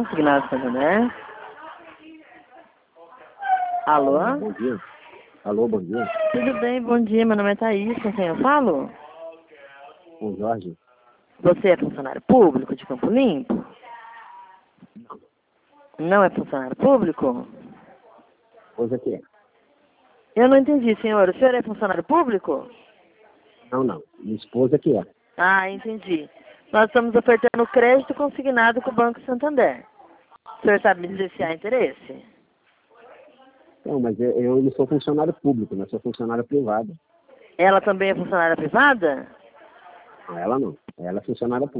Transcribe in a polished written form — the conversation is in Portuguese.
consignado Santander. Alô? Bom dia. Alô, bom dia. Tudo bem, bom dia. Meu nome é Thaís, com quem eu falo? Com Jorge. Você é funcionário público de Campo Limpo? Não é funcionário público? Coisa que é. Eu não entendi, senhor. O senhor é funcionário público? Não. Minha esposa que é. Ah, entendi. Nós estamos ofertando crédito consignado com o Banco Santander. O senhor sabe me dizer se há interesse? Não, mas eu não sou funcionário público, né? Sou funcionário privado. Ela também é funcionária privada? Não, ela não. Ela é funcionária pública.